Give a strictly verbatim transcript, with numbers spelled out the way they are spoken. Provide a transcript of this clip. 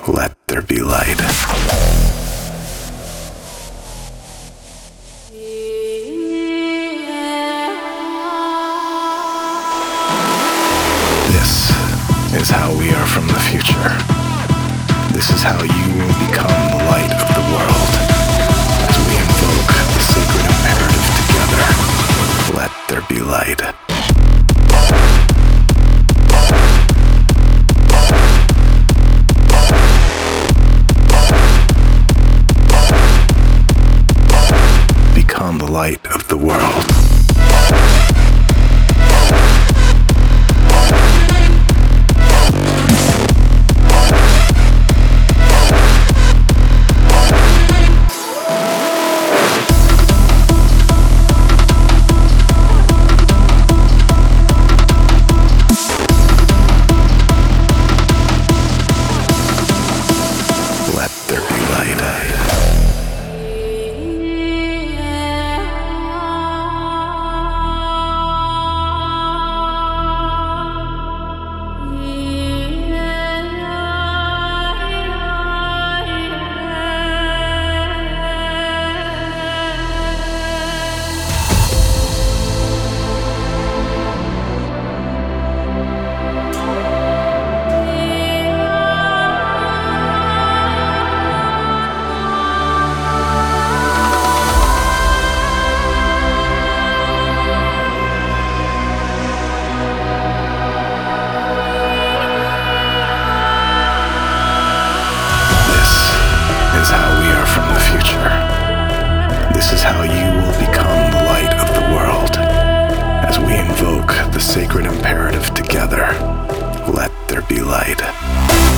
Let there be light. This is how we are from the future. This is how you will become the light of the world. As we invoke the sacred imperative together, let there be light. Become the light of the world. Let there be light. This is how you will become the light of the world. As we invoke the sacred imperative together, let there be light.